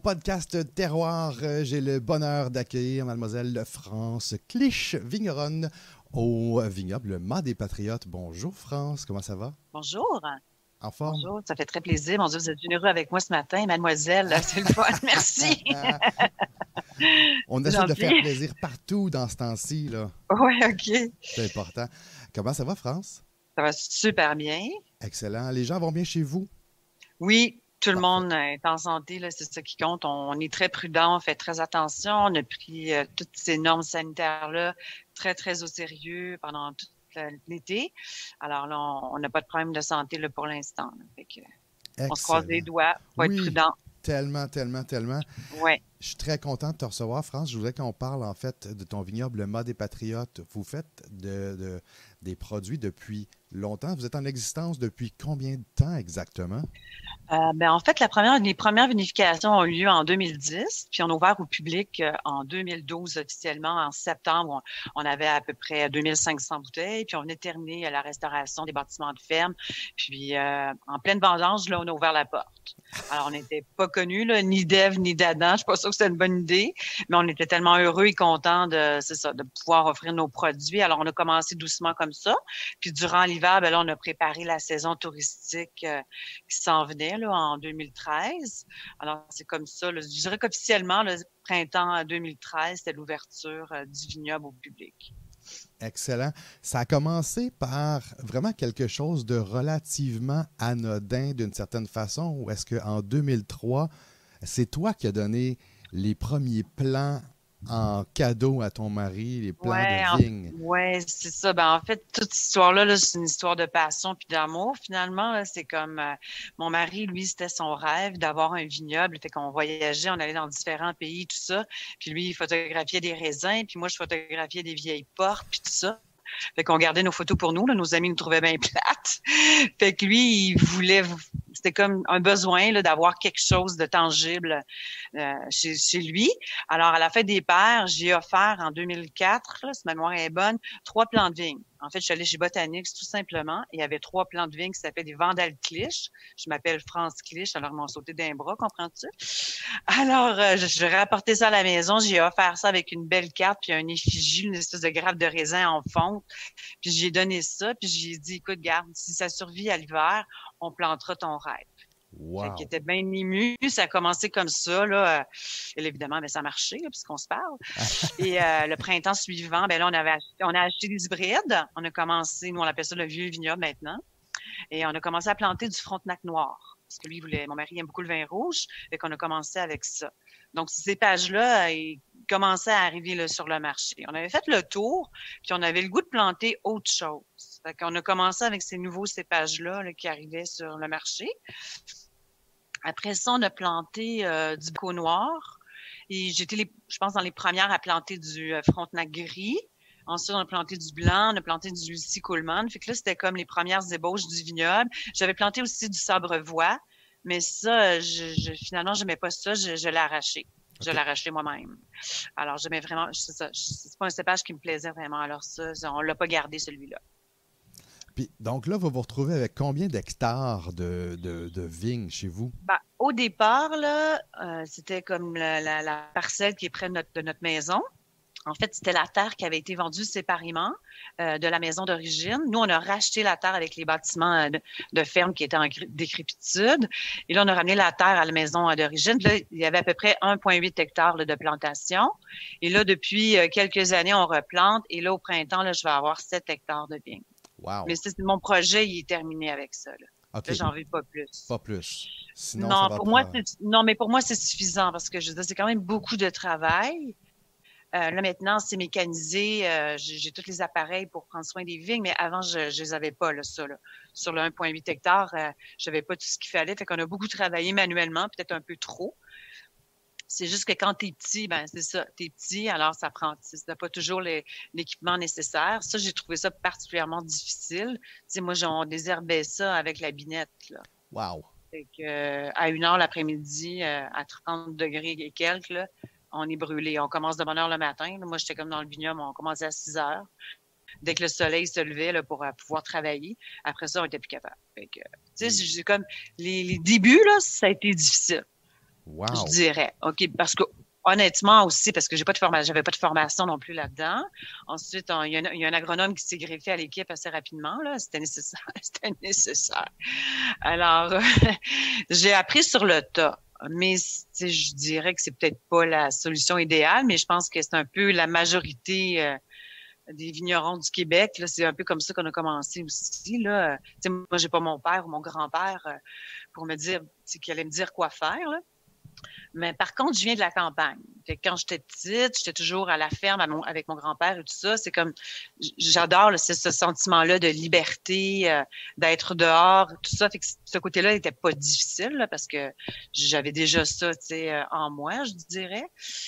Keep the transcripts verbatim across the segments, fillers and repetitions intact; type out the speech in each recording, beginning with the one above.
podcast Terroir. Euh, J'ai le bonheur d'accueillir mademoiselle France Clich, vigneronne au vignoble Mât des Patriotes. Bonjour France, comment ça va? Bonjour. En forme? Bonjour, ça fait très plaisir. Mon Dieu, vous êtes généreux avec moi ce matin, mademoiselle. C'est le fun, merci. On C'est essaie de faire gentil. plaisir partout dans ce temps-ci, là. Oui, OK. C'est important. Comment ça va, France? Ça va super bien. Excellent. Les gens vont bien chez vous? Oui, tout le Parfait. monde est en santé, là, c'est ça qui compte. On est très prudent, on fait très attention. On a pris euh, toutes ces normes sanitaires-là très, très au sérieux pendant tout euh, l'été. Alors là, on on n'a pas de problème de santé là, pour l'instant. là. Fait que, on se croise les Excellent. doigts, faut être Oui, prudent. tellement, tellement, tellement. Ouais. Je suis très content de te recevoir, France. Je voudrais qu'on parle, en fait, de ton vignoble, le Mât des Patriotes. Vous faites de, de- des produits depuis longtemps. Vous êtes en existence depuis combien de temps exactement? Euh, ben, en fait, la première, les premières vinifications ont eu lieu en deux mille dix, puis on a ouvert au public euh, en deux mille douze officiellement. En septembre, on, on avait à peu près deux mille cinq cents bouteilles, puis on venait de terminer euh, la restauration des bâtiments de ferme. Puis euh, en pleine vendange, là, on a ouvert la porte. Alors, on n'était pas connus, là, ni d'Ève, ni d'Adam. Je suis pas sûre que c'était une bonne idée, mais on était tellement heureux et contents de, c'est ça, de pouvoir offrir nos produits. Alors, on a commencé doucement comme ça. Puis durant l'hiver, ben là, on a préparé la saison touristique euh, qui s'en venait là, en deux mille treize. Alors, c'est comme ça. Là. Je dirais qu'officiellement, le printemps deux mille treize, c'était l'ouverture euh, du vignoble au public. Excellent. Ça a commencé par vraiment quelque chose de relativement anodin d'une certaine façon, ou est-ce qu'en deux mille trois, c'est toi qui as donné les premiers plans en cadeau à ton mari, les plans de Ouais, en- vigne? ouais, c'est ça. Ben, en fait, toute cette histoire-là, là, c'est une histoire de passion puis d'amour. Finalement, là, c'est comme euh, mon mari, lui, c'était son rêve d'avoir un vignoble. Fait qu'on voyageait, on allait dans différents pays, tout ça. Puis lui, il photographiait des raisins, puis moi, je photographiais des vieilles portes, puis tout ça. Fait qu'on gardait nos photos pour nous. Là. Nos amis nous trouvaient bien plates. Fait que lui, il voulait, c'était comme un besoin là, d'avoir quelque chose de tangible euh, chez, chez lui. Alors, à la fête des pères, j'ai offert en deux mille quatre, là, si ma mémoire est bonne, trois plants de vigne. En fait, je suis allée chez Botanix tout simplement. Il y avait trois plants de vigne qui s'appelaient des Vandal Clich. Je m'appelle France Clich, alors ils m'ont sauté d'un bras, comprends-tu? Alors, euh, je, je rapporté ça à la maison. J'ai offert ça avec une belle carte, puis un effigie, une espèce de grappe de raisin en fonte. Puis j'ai donné ça, puis j'ai dit, écoute, garde, si ça survit à l'hiver, on plantera ton rêve. Fait qu'il Wow! était bien ému. Ça a commencé comme ça, là. Euh, Et là, évidemment, ben, ça a marché, là, puisqu'on se parle. Et euh, le printemps suivant, ben là, on avait acheté, on a acheté des hybrides. On a commencé, nous, on appelle ça le vieux vignoble maintenant. Et on a commencé à planter du Frontenac noir. Parce que lui, il voulait, mon mari aime beaucoup le vin rouge. Fait qu'on a commencé avec ça. Donc, ces cépages-là, ils commençaient à arriver là, sur le marché. On avait fait le tour, puis on avait le goût de planter autre chose. Fait qu'on a commencé avec ces nouveaux cépages-là là, qui arrivaient sur le marché. Après ça, on a planté euh, du Bacot noir. Et j'étais, les, je pense, dans les premières à planter du euh, Frontenac gris. Ensuite, on a planté du blanc, on a planté du Lucie Coleman. Fait que là, c'était comme les premières ébauches du vignoble. J'avais planté aussi du Sabrevoix, mais ça, je, je, finalement, je n'aimais pas ça. Je, je l'ai arraché. Je OK. l'ai arraché moi-même. Alors, j'aimais vraiment, c'est ça. C'est pas un cépage qui me plaisait vraiment. Alors ça, on l'a pas gardé, celui-là. Puis, donc là, vous vous retrouvez avec combien d'hectares de, de, de vignes chez vous? Ben, au départ, là, euh, c'était comme la, la, la parcelle qui est près de notre, de notre maison. En fait, c'était la terre qui avait été vendue séparément euh, de la maison d'origine. Nous, on a racheté la terre avec les bâtiments de, de ferme qui étaient en décrépitude. Et là, on a ramené la terre à la maison d'origine. Là, il y avait à peu près un virgule huit hectares là, de plantation. Et là, depuis quelques années, on replante. Et là, au printemps, là, je vais avoir sept hectares de vignes. Wow! Mais c'est, mon projet, il est terminé avec ça. Là, OK. là j'en veux pas plus. Pas plus. Sinon, ça Non, va pour moi, prendre. c'est, non, mais pour moi, c'est suffisant parce que je veux dire, c'est quand même beaucoup de travail. Euh, là, maintenant, c'est mécanisé. Euh, j'ai, j'ai tous les appareils pour prendre soin des vignes, mais avant, je ne les avais pas, là, ça. Là. Sur le un virgule huit hectares, euh, je n'avais pas tout ce qu'il fallait. Fait qu'on a beaucoup travaillé manuellement, peut-être un peu trop. C'est juste que quand t'es petit, ben c'est ça, t'es petit, alors ça prend, t'as pas toujours les, l'équipement nécessaire. Ça, j'ai trouvé ça particulièrement difficile. Tu sais, moi, on désherbait ça avec la binette, là. Wow! Fait que, euh, à une heure l'après-midi, euh, à trente degrés et quelques, là, on est brûlé. On commence de bonne heure le matin. Là. Moi, j'étais comme dans le vignoble, on commençait à six heures. Dès que le soleil se levait là, pour euh, pouvoir travailler, après ça, on était plus capable. Fait que, tu sais, Oui. j'ai comme les, les débuts, là, ça a été difficile. je Wow! dirais. OK, parce que honnêtement aussi, parce que j'ai pas de formation, j'avais pas de formation non plus là-dedans. Ensuite, on- il y a un, il y a un agronome qui s'est greffé à l'équipe assez rapidement, là. C'était nécessaire. C'était nécessaire. Alors, j'ai appris sur le tas. Mais tu sais, je dirais que c'est peut-être pas la solution idéale, mais je pense que c'est un peu la majorité euh, des vignerons du Québec. Là, c'est un peu comme ça qu'on a commencé aussi. Là. Tu sais, moi, j'ai pas mon père ou mon grand-père euh, pour me dire, tu sais, qui allait me dire quoi faire. Là. Mais par contre, je viens de la campagne. Fait que quand j'étais petite, j'étais toujours à la ferme à mon- avec mon grand-père et tout ça. C'est comme, j- j'adore là, c'est ce sentiment-là de liberté, euh, d'être dehors, tout ça. Fait que ce côté-là n'était pas difficile là, parce que j'avais déjà ça, tu sais, euh, en moi, je dirais.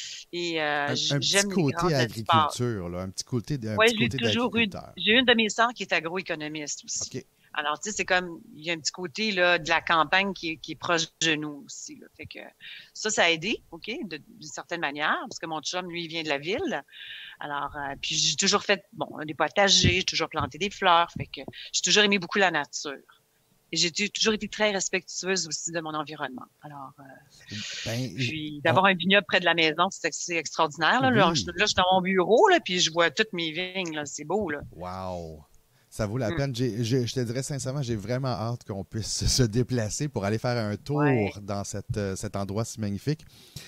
Et euh, Un, j- un petit j'aime les côté grands espaces. agriculture, là, un petit côté, un Ouais, petit je l'ai côté toujours eu. d'agriculteur. J'ai une de mes sœurs qui est agroéconomiste aussi. OK. Alors, tu sais, c'est comme, il y a un petit côté, là, de la campagne qui est, qui est proche de nous aussi, là. Fait que ça, ça a aidé, OK, de- d'une certaine manière, parce que mon chum, lui, il vient de la ville. Alors, euh, puis j'ai toujours fait, bon, des potagers, j'ai toujours planté des fleurs. Fait que j'ai toujours aimé beaucoup la nature. Et j'ai tu- toujours été très respectueuse aussi de mon environnement. Alors, euh, Ben, j- puis on- d'avoir un vignoble près de la maison, c'est c'est extraordinaire, là. Là, je, oui. là, je suis dans mon bureau, là, puis je vois toutes mes vignes, là. C'est beau, là. Wow! Ça vaut la Mm. peine. J'ai- j'ai- je te dirais sincèrement, j'ai vraiment hâte qu'on puisse se déplacer pour aller faire un Ouais. tour dans cette, euh, cet endroit si magnifique.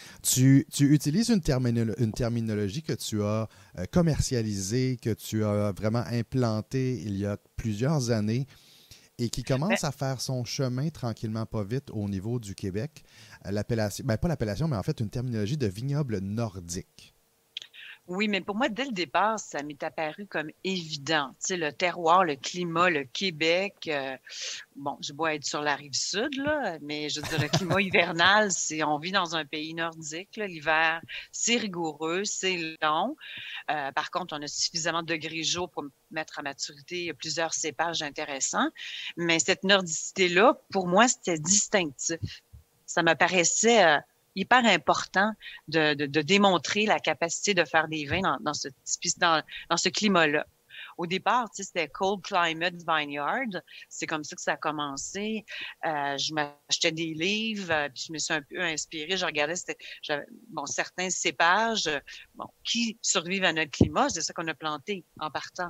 Tu, tu utilises une, terminolo- une terminologie que tu as euh, commercialisée, que tu as vraiment implantée il y a plusieurs années et qui Ben, commence à faire son chemin tranquillement, pas vite, au niveau du Québec. Euh, L'appellation, ben pas l'appellation, mais en fait une terminologie de vignoble nordique. Oui, mais pour moi, dès le départ, ça m'est apparu comme évident. Tu sais, le terroir, le climat, le Québec. euh, bon, je dois être sur la rive sud, là, mais je veux dire, le climat hivernal, c'est, on vit dans un pays nordique, là. L'hiver, c'est rigoureux, c'est long. Euh, par contre, on a suffisamment de degrés jour pour mettre à maturité plusieurs cépages intéressants. Mais cette nordicité-là, pour moi, c'était distinctif. Ça me paraissait euh, hyper important de, de, de démontrer la capacité de faire des vins dans, dans ce, dans, dans ce climat-là. Au départ, tu sais, c'était Cold Climate Vineyard. C'est comme ça que ça a commencé. Euh, je m'achetais des livres, euh, puis je me suis un peu inspirée. Je regardais, c'était, j'avais, bon, certains cépages, euh, bon, qui survivent à notre climat. C'est ça qu'on a planté en partant.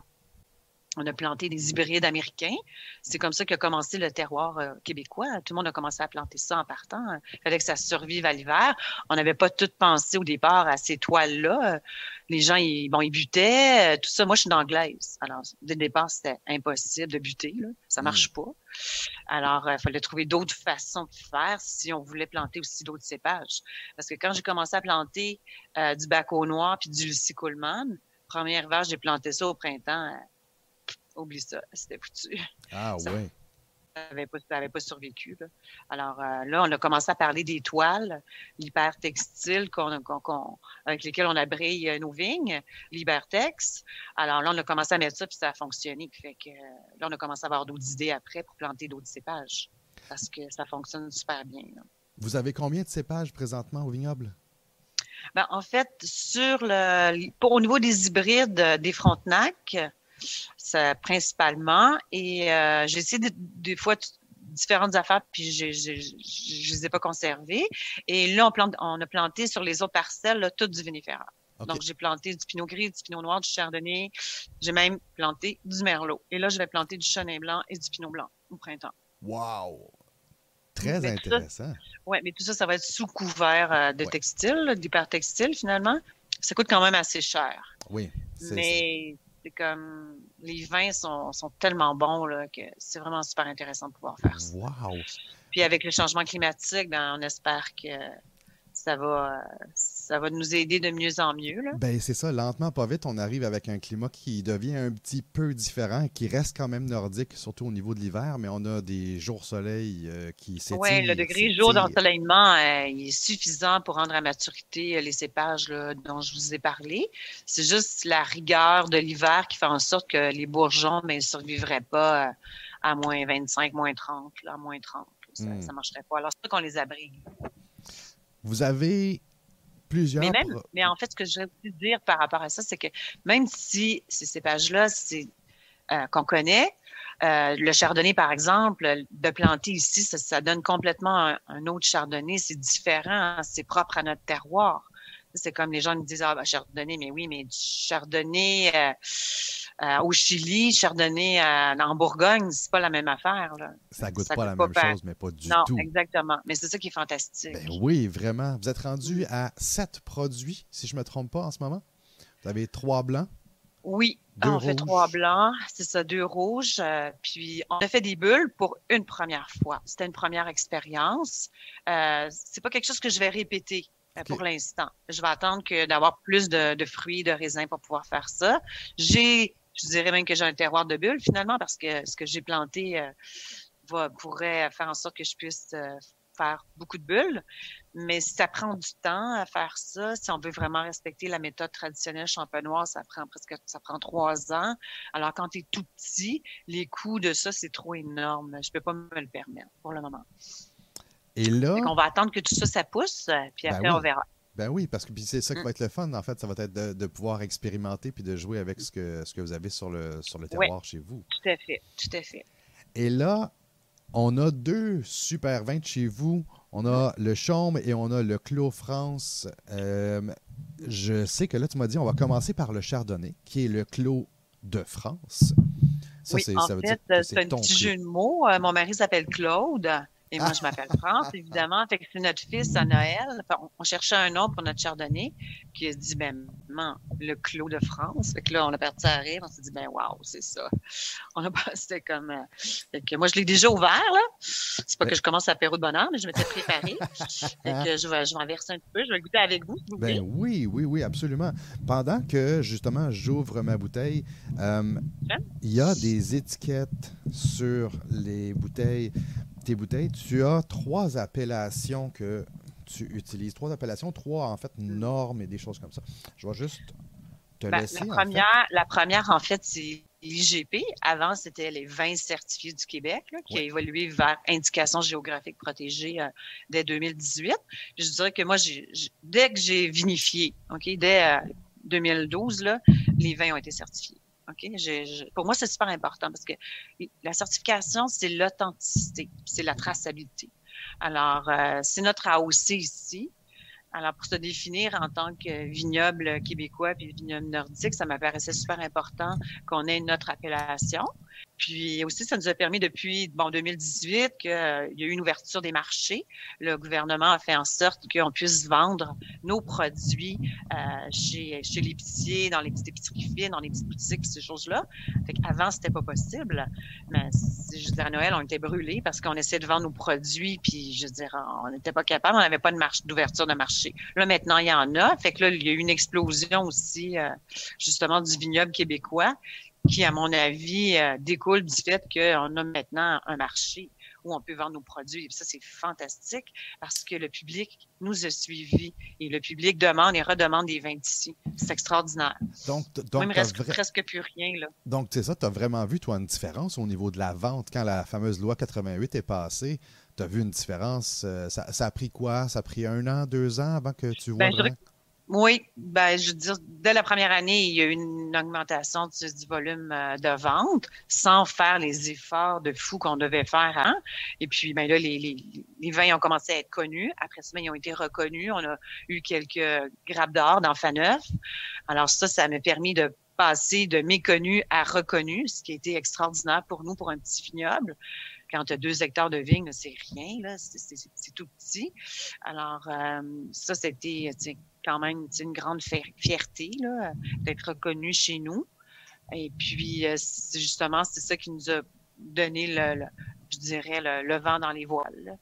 On a planté des hybrides américains. C'est comme ça qu'a commencé le terroir euh, québécois. Tout le monde a commencé à planter ça en partant. Il fallait que ça survive à l'hiver. On n'avait pas tout pensé au départ à ces toiles-là. Les gens, ils, bon, ils butaient, euh, tout ça. Moi, je suis anglaise. Alors, dès le départ, c'était impossible de buter, là. Ça Hmm. marche pas. Alors, il fallait trouver d'autres façons de faire si on voulait planter aussi d'autres cépages. Parce que quand j'ai commencé à planter euh, du Baco noir puis du Lucie Coleman, premier hiver, j'ai planté ça au printemps. euh, Oublie ça, c'était foutu. Ah Ça ouais. n'avait pas, ça avait pas survécu. Là. Alors euh, là, on a commencé à parler des toiles, l'hypertextile qu'on, qu'on, qu'on, avec lesquelles on abrille euh, nos vignes, l'hypertex. Alors là, on a commencé à mettre ça, puis ça a fonctionné. Fait que, euh, là, on a commencé à avoir d'autres idées après pour planter d'autres cépages, parce que ça fonctionne super bien. Là. Vous avez combien de cépages présentement au vignoble? Ben, en fait, sur le, pour, au niveau des hybrides euh, des Frontenac, ça, principalement. Et euh, j'ai essayé de- des fois t- différentes affaires, puis je je je les ai pas conservées. Et là, on, plante, on a planté sur les autres parcelles là, tout du vinifera. OK. Donc, j'ai planté du pinot gris, du pinot noir, du chardonnay. J'ai même planté du merlot. Et là, je vais planter du chenin blanc et du pinot blanc au printemps. Wow! Très Mais tout ça, intéressant. ouais, mais tout ça, ça va être sous couvert euh, de Ouais. textile, d'hypertextile finalement. Ça coûte quand même assez cher. Oui. C'est, c'est- Mais c'est comme les vins sont, sont tellement bons là, que c'est vraiment super intéressant de pouvoir faire ça. Wow! Puis avec le changement climatique, ben, on espère que ça va, euh, ça va nous aider de mieux en mieux. Là. Ben, c'est ça, lentement, pas vite, on arrive avec un climat qui devient un petit peu différent, qui reste quand même nordique, surtout au niveau de l'hiver, mais on a des jours soleil euh, qui s'étirent. Oui, le degré jour d'ensoleillement euh, il est suffisant pour rendre à maturité les cépages là, dont je vous ai parlé. C'est juste la rigueur de l'hiver qui fait en sorte que les bourgeons ben, ne survivraient pas euh, à moins vingt-cinq, moins trente, là, à moins trente. Là, ça ne Mm. marcherait pas. Alors, c'est ça qu'on les abrite. Vous avez plusieurs... Mais même, pro- mais en fait, ce que je voudrais dire par rapport à ça, c'est que même si ces cépages-là, c'est euh, qu'on connaît, Euh, le chardonnay, par exemple, de planter ici, ça, ça donne complètement un, un autre chardonnay. C'est différent, c'est propre à notre terroir. C'est comme les gens me disent, ah, ben, chardonnay, mais oui, mais du chardonnay euh, euh, au Chili, chardonnay euh, en Bourgogne, c'est pas la même affaire, là. Ça goûte Ça pas goûte la pas même pareil. chose, mais pas du Non, tout. exactement. Mais c'est ça qui est Ben fantastique. oui, vraiment. Vous êtes rendu Mm. à sept produits, si je me trompe pas, en ce moment. Vous avez trois blancs, Oui, deux ah, on fait trois rouges. blancs, c'est ça, deux rouges. Euh, puis on a fait des bulles pour une première fois. C'était une première expérience. Euh, c'est pas quelque chose que je vais répéter euh, OK. pour l'instant. Je vais attendre que d'avoir plus de, de fruits, de raisins pour pouvoir faire ça. J'ai, je dirais même que j'ai un terroir de bulles finalement parce que ce que j'ai planté euh, va, pourrait faire en sorte que je puisse euh, faire beaucoup de bulles. Mais ça prend du temps à faire ça. Si on veut vraiment respecter la méthode traditionnelle champenoise, ça prend presque, ça prend trois ans. Alors, quand tu es tout petit, les coûts de ça, c'est trop énorme. Je peux pas me le permettre pour le moment. Et Fait là, qu'on va attendre que tout ça, ça pousse, euh, puis ben après, on oui. verra. Ben oui, parce que puis c'est ça qui Mm. va être le fun, en fait. Ça va être de, de pouvoir expérimenter puis de jouer avec ce que, ce que vous avez sur le, sur le Oui, terroir chez vous. tout à fait, tout à fait. Et là, on a deux super vins de chez vous. On Mm. a le Chaume et on a le Clos France. Euh, je sais que là, tu m'as dit, on va commencer par le Chardonnay, qui est le Clos de France. Ça, Oui, c'est, en ça veut dire fait, que euh, c'est c'est un ton petit Clos. jeu de mots. Euh, mon mari s'appelle Claude et moi, je m'appelle France, évidemment. Fait que c'est notre fils à Noël. Enfin, on, on cherchait un nom pour notre chardonnay, qui a dit, ben, maman, le Clos de France. Fait que là, on a parti à rire. On s'est dit, ben, waouh, c'est ça. On a passé comme. Euh, fait que moi, je l'ai déjà ouvert, là. C'est pas Ben, que je commence à apéro de bonheur, mais je m'étais préparée. Fait que je vais, je vais en verser un petit peu. Je vais goûter avec vous, si vous ben voulez. oui, oui, oui, absolument. Pendant que, justement, j'ouvre ma bouteille, euh, il y a des étiquettes sur les bouteilles. Tes bouteilles, tu as trois appellations que tu utilises. Trois appellations, trois, en fait, normes et des choses comme ça. Je vais juste te Ben, la laisser, en fait. première, la première, en fait, c'est l'I G P. Avant, c'était les vins certifiés du Québec, là, qui Oui. a évolué vers indication géographique protégée euh, dès deux mille dix-huit. Puis je dirais que moi, j'ai, j'ai- dès que j'ai vinifié, OK, dès euh, deux mille douze, là, les vins ont été certifiés. OK? J'ai- j'ai- pour moi, c'est super important parce que la certification, c'est l'authenticité, c'est la traçabilité. Alors, euh, c'est notre A O C ici. Alors, pour se définir en tant que vignoble québécois puis vignoble nordique, ça m'apparaissait super important qu'on ait notre appellation. Puis aussi, ça nous a permis depuis bon deux mille dix-huit qu'il y a eu une ouverture des marchés. Le gouvernement a fait en sorte qu'on puisse vendre nos produits euh, chez, chez l'épicier, dans les petites épiceries fines, dans les petites boutiques, ces choses-là. Fait qu'avant, c'était pas possible. Mais je veux dire, à Noël, on était brûlés parce qu'on essayait de vendre nos produits, puis je veux dire, on n'était pas capable, on n'avait pas de marché, d'ouverture de marché. Là, maintenant, il y en a. Fait que là, il y a eu une explosion aussi, euh, justement, du vignoble québécois qui, à mon avis, euh, découle du fait qu'on a maintenant un marché où on peut vendre nos produits. Et ça, c'est fantastique parce que le public nous a suivis et le public demande et redemande des vins d'ici. C'est extraordinaire. Donc, t- Moi, il donc, me t'as reste vra- presque plus rien, là. donc c'est ça, tu as vraiment vu, toi, une différence au niveau de la vente quand la fameuse loi quatre-vingt-huit est passée. Tu as vu une différence. euh, ça, ça a pris quoi? Ça a pris un an, deux ans avant que tu vois Ben, je dirais vraiment? Oui, ben, je veux dire, dès la première année, il y a eu une augmentation du, du volume euh, de vente sans faire les efforts de fou qu'on devait faire avant. Et puis, ben là, les, les, les vins ont commencé à être connus. Après ça, ben, ils ont été reconnus. On a eu quelques grappes d'or dans Faneuf. Alors ça, ça m'a permis de passer de méconnu à reconnu, ce qui a été extraordinaire pour nous, pour un petit vignoble. Quand tu as deux hectares de vignes, là, c'est rien, là, c'est, c'est, c'est tout petit. Alors, euh, ça, c'était quand même une grande fierté là, d'être reconnu chez nous. Et puis, euh, c'est justement, c'est ça qui nous a donné, le, le je dirais, le, le vent dans les voiles. Là.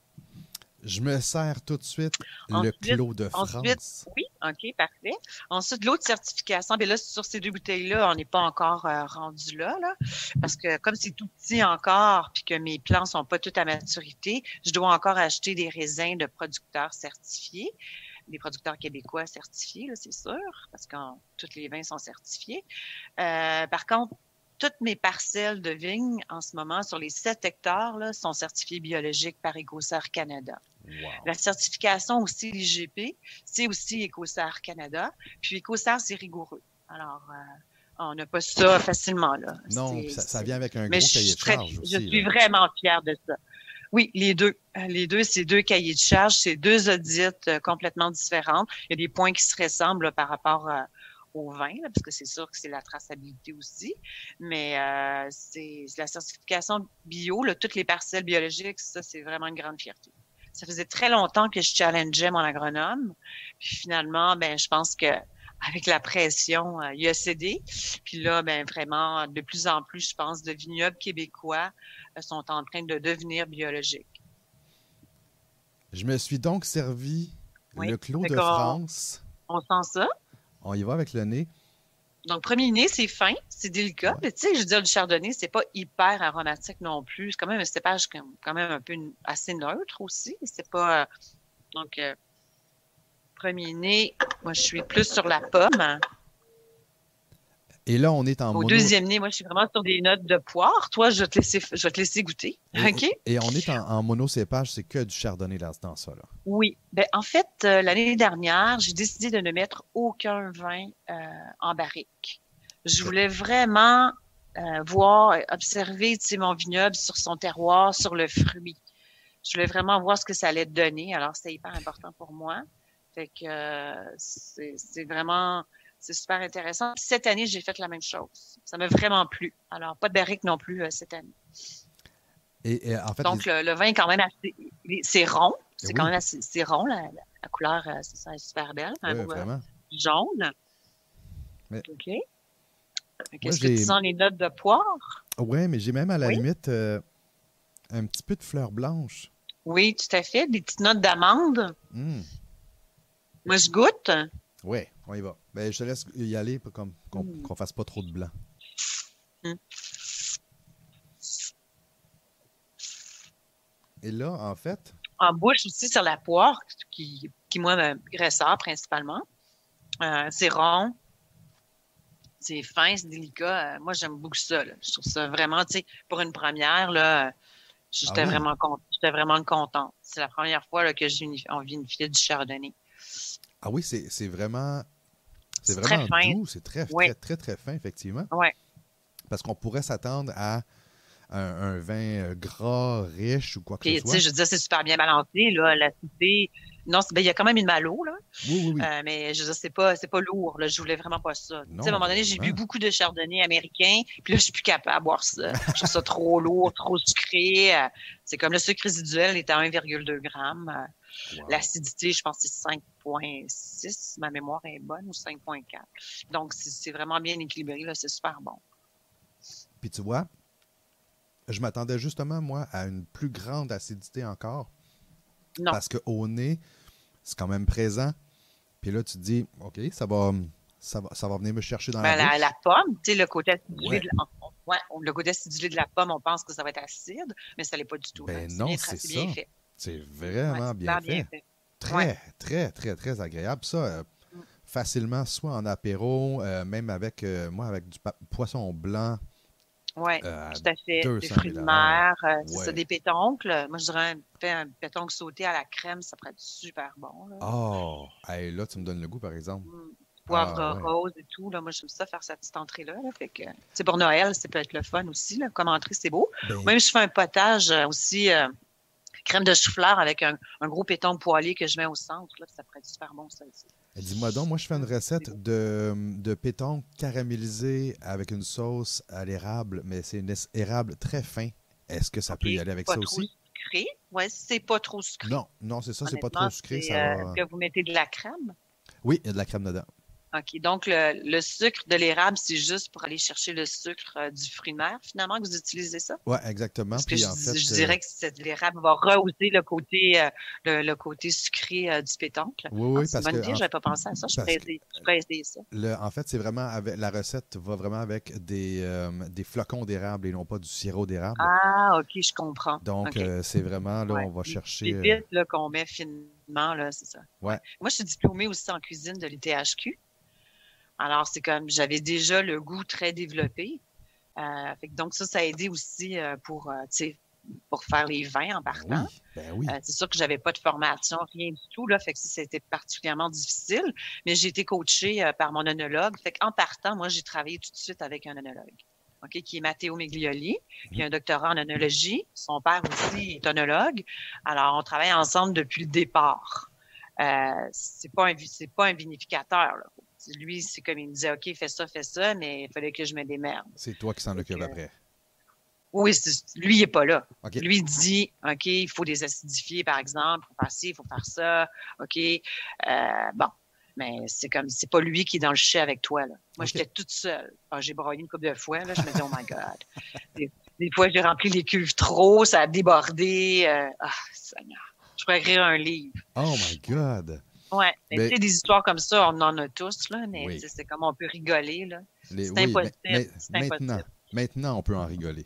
Je me sers tout de suite le Ensuite, Clos de ensuite, France. oui, OK, parfait. Ensuite, l'autre certification, bien là, sur ces deux bouteilles-là, on n'est pas encore euh, rendu là, là, parce que comme c'est tout petit encore, puis que mes plants sont pas tous à maturité, je dois encore acheter des raisins de producteurs certifiés, des producteurs québécois certifiés, là, c'est sûr, parce que tous les vins sont certifiés. Euh, par contre, toutes mes parcelles de vignes, en ce moment, sur les sept hectares, là, sont certifiées biologiques par Écossaire Canada. Wow. La certification aussi, l'I G P, c'est aussi Écossaire Canada. Puis Écossaire, c'est rigoureux. Alors, euh, On n'a pas ça facilement, là. Non, C'est, ça, ça c'est... vient avec un Mais gros je cahier suis, de très, charge je aussi. suis Là. vraiment fière de ça. Oui, les deux. Les deux, c'est deux cahiers de charge, c'est deux audits euh, complètement différents. Il y a des points qui se ressemblent là, par rapport euh, au vin, là, parce que c'est sûr que c'est la traçabilité aussi. Mais euh, c'est, c'est la certification bio, là, toutes les parcelles biologiques, ça, c'est vraiment une grande fierté. Ça faisait très longtemps que je challengeais mon agronome. Puis finalement, ben, je pense que avec la pression, euh, il a cédé. Puis là, ben vraiment, de plus en plus, je pense, de vignobles québécois euh, sont en train de devenir biologiques. Je me suis donc servi Oui. le Clos Fait de qu'on France. on sent ça. On y va avec le nez. Donc, premier nez, c'est fin, c'est délicat. Ouais. Mais tu sais, je veux dire, du chardonnay, c'est pas hyper aromatique non plus. C'est quand même un cépage quand même un peu assez neutre aussi. C'est pas... Euh, donc, euh, premier nez, moi, je suis plus sur la pomme. Et là, on est en Au mono. deuxième nez, moi, je suis vraiment sur des notes de poire. Toi, je vais te laisser, je vais te laisser goûter. Et, OK? et on est en, en monocépage, c'est que du chardonnay là, dans ça. Là. Oui. Ben, en fait, euh, l'année dernière, j'ai décidé de ne mettre aucun vin euh, en barrique. Je voulais vraiment euh, voir, observer tu sais, mon vignoble sur son terroir, sur le fruit. Je voulais vraiment voir ce que ça allait donner. Alors, c'était hyper important pour moi. Fait que euh, c'est, c'est vraiment... C'est super intéressant. Puis cette année, j'ai fait la même chose. Ça m'a vraiment plu. Alors, pas de barrique non plus euh, cette année. Et, et en fait, Donc, les... le, le vin est quand même assez... C'est rond. C'est oui. quand même assez... C'est rond. La, la, la couleur, euh, c'est, c'est super belle. Un oui, beau vraiment. euh, jaune. Mais... OK. Moi, Est-ce j'ai... que tu sens les notes de poire? Oui, mais j'ai même à la oui. limite euh, un petit peu de fleurs blanches. Oui, tout à fait. Des petites notes d'amande. Mm. Moi, je goûte. Oui, on y va. Ben, je te laisse y aller pour comme, qu'on mm. ne fasse pas trop de blanc. Mm. Et là, en fait... En bouche aussi, sur la poire, qui, qui moi, me ressort principalement. Euh, c'est rond. C'est fin, c'est délicat. Euh, moi, j'aime beaucoup ça. Là. Je trouve ça vraiment, tu sais, pour une première, là, j'étais, ah oui. vraiment, j'étais vraiment contente. C'est la première fois là, que j'ai une, on vinifiait du chardonnay. Ah oui, c'est, c'est vraiment... C'est, c'est vraiment très fin. doux, c'est très, oui. très, très, très fin, effectivement. Oui. Parce qu'on pourrait s'attendre à un, un vin gras, riche ou quoi que Puis, ce soit. Je veux dire, c'est super bien balancé, là, l'acidité. Non, ben, il y a quand même une malo, là. Oui, oui, oui. Euh, mais je veux dire, c'est pas, c'est pas lourd, là. Je voulais vraiment pas ça. Non, à un moment donné, j'ai bu beaucoup de chardonnay américain, puis là, je suis plus capable de boire ça. Je trouve ça trop lourd, trop sucré. C'est comme le sucre résiduel est à un virgule deux grammes. Wow. L'acidité, je pense que c'est cinq virgule six, si ma mémoire est bonne, ou cinq virgule quatre. Donc, c'est, c'est vraiment bien équilibré, là. C'est super bon. Puis tu vois, je m'attendais justement, moi, à une plus grande acidité encore. Non. Parce qu'au nez, c'est quand même présent. Puis là, tu te dis, OK, ça va, ça va, ça va venir me chercher dans ben, la, la bouche. La pomme, tu sais, le côté acidulé, ouais. de la, ouais, le côté acidulé de la pomme, on pense que ça va être acide, mais ça ne l'est pas du tout. Ben c'est non, bien, c'est, c'est ça. bien fait. C'est vraiment ouais, bien, bien, fait. fait. Très, ouais. très, très, très agréable. Ça, euh, mm. facilement, soit en apéro, euh, même avec, euh, moi, avec du pa- poisson blanc. Oui, euh, tout à fait. Des fruits de mer, euh, c'est ouais. ça, des pétoncles. Moi, je dirais un, un pétoncle sauté à la crème, ça pourrait être super bon. Là. Oh, hey, là, tu me donnes le goût, par exemple. Mmh. Poivre ah, ouais. rose et tout. Là, moi, j'aime ça, faire cette petite entrée-là. Là, fait que, c'est pour Noël, ça peut être le fun aussi. Là, comme entrée, c'est beau. Ben... Même je fais un potage euh, aussi, euh, crème de chou-fleur avec un, un gros pétoncle poêlé que je mets au centre. Là, ça pourrait être super bon, ça aussi. Dis-moi donc, moi, je fais une recette de, de pétoncle caramélisé avec une sauce à l'érable, mais c'est une érable très fin. Est-ce que ça okay. peut y aller avec pas ça trop aussi? Sucré? Oui, c'est pas trop sucré. Non, non, c'est ça, c'est pas trop sucré. C'est, ça euh, va... Est-ce que vous mettez de la crème? Oui, il y a de la crème dedans. OK. Donc, le, le sucre de l'érable, c'est juste pour aller chercher le sucre euh, du fruit de mer, finalement, que vous utilisez ça? Oui, exactement. Parce que Puis, je, en fait, je dirais euh... que l'érable va rehausser le côté, euh, le, le côté sucré euh, du pétoncle. Oui, oui, ah, c'est parce une bonne que... idée, je n'avais pas pensé à ça. Je pourrais essayer, essayer ça. Le, en fait, c'est vraiment... Avec, la recette va vraiment avec des, euh, des flocons d'érable et non pas du sirop d'érable. Ah, OK, je comprends. Donc, okay. euh, c'est vraiment, là, ouais. on va chercher... Les pépites là, qu'on met finement, là, c'est ça. Ouais. Moi, je suis diplômée aussi en cuisine de l'I T H Q. Alors, c'est comme, j'avais déjà le goût très développé. Euh, fait que donc, ça, ça a aidé aussi euh, pour, euh, tu sais, pour faire les vins en Ben partant. oui, ben oui. Euh, c'est sûr que j'avais pas de formation, rien du tout, là, fait que c'était particulièrement difficile, mais j'ai été coachée euh, par mon œnologue. Fait qu'en partant, moi, j'ai travaillé tout de suite avec un œnologue, OK, qui est Matteo Miglioli, qui a un doctorat en œnologie. Son père aussi est œnologue. Alors, on travaille ensemble depuis le départ. Euh, c'est pas un, c'est pas un vinificateur, là. Lui, c'est comme il me disait, OK, fais ça, fais ça, mais il fallait que je me démerde. C'est toi qui s'en occupe que, après. Oui, c'est, lui, il n'est pas là. OK. Lui, il dit, OK, il faut des acidifier, par exemple, il faut faire ci, il faut faire ça, OK. Euh, bon, mais c'est comme, c'est pas lui qui est dans le chai avec toi, là. Moi, OK. j'étais toute seule. Quand j'ai broyé une couple de fois, là, je me dis, oh my God. Des, des fois, j'ai rempli les cuves trop, ça a débordé. Euh, ah, Seigneur. Je pourrais écrire un livre. Oh my God! Ouais, mais Mais- tu sais, des histoires comme ça, on en a tous, là, mais Oui. tu sais, c'est comme on peut rigoler, là. Les- C'est oui, impossible, mais- mais- c'est maintenant, impossible. maintenant, on peut en rigoler.